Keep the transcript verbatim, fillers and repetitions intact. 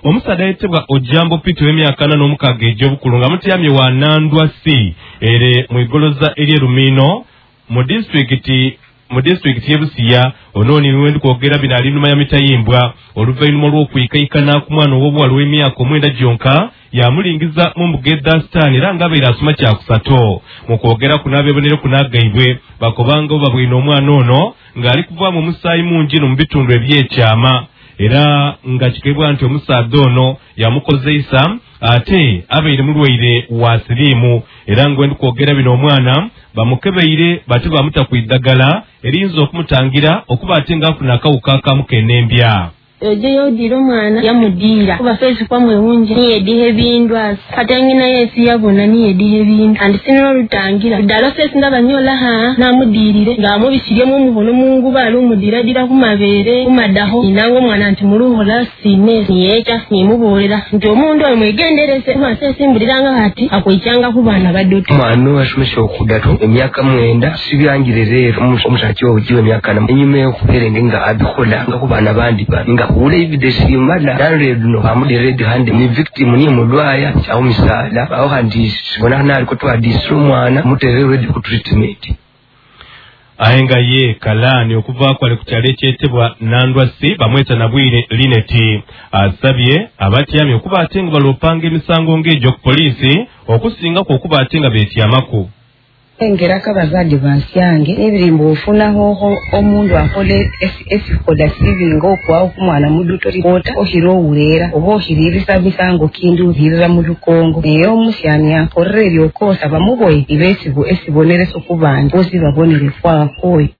omusaadde ayitibwa Ojambo Peter w'emyaka ana n'omukaaga egy'obukulu nga mutyamye wa Nandwa C ere mu igoloza eri Rumino mu disitulikiti mu disitulikiti y'e Busia onooni niwendi kwogera bino ali nnuma ya mitayimbwa oluvannyuma lw'okuyikaayikana ku mwana ow'obuwala w'emyaka omwenda gyonka yamulingiza mu Mbugedda Stan era ng'abeera asoma kyakusato mu kwogera ku n'abeebonere ku n'agaibwe bakobanga bo babwine omwana ono ng'ali kuvaamu omusaayi mungi no mu bitundu ebyekyama era nga kigambibwa nti omusaadde ono yamukozeisa ate abeire mulwaire wa siriimu era ng'endi kwogera bino omwana bamukebeire bate bamuta ku iddagala eriyinza okumutangira okuba ate ng'afuna akawuka akamukenembya. Ojeyo diro mwana yamudira kuba fesi kwa mwewunji niye dihe bindu asa katangi na yesi yabona niye dihe bindu andi sinoro rutangira dalo fesi ndabanyola ha namudirire ngamo bishyiremo umuhono mungu bali umudira dira kumabere kumadaho inango mwana anti muruhola sine niyecha nimuborera nti omundu oyo mwegenderese mwase simburiranga hati akoichanga kubana badoto mwana washumesha okudato emyaka mwenda sibyangire rero omusaki ojiwe emyaka na enyume okuperenge nga abikola nga kubana bandi ba ule evidence imala danredu no hamudi red hand ni victim ni mulwaya chawo misala aho handi sibona nali kutwa disru mwana mutere ready ku treatment ayenga ye kalani okuva kwale ku kyalo ekyetebwa Nandwa C bamweta nabwire Lineti asabye abatyamye okuba ate nga balopanga emisango ng'egyo ku poliisi okusinga ku okuba ate nga beetyamako engeraka bazadde bansyange ebirimbo ofunaho omundu akole esikoda sivinga okwawo ku mwana muduto ripota ohiro uwulera oba ohirira misango kindi uhirira mu lukongo naye omusyani akorera ebyokosa bamuboye ibesibo esibonereso ku bandi bosi babonere kwakoyo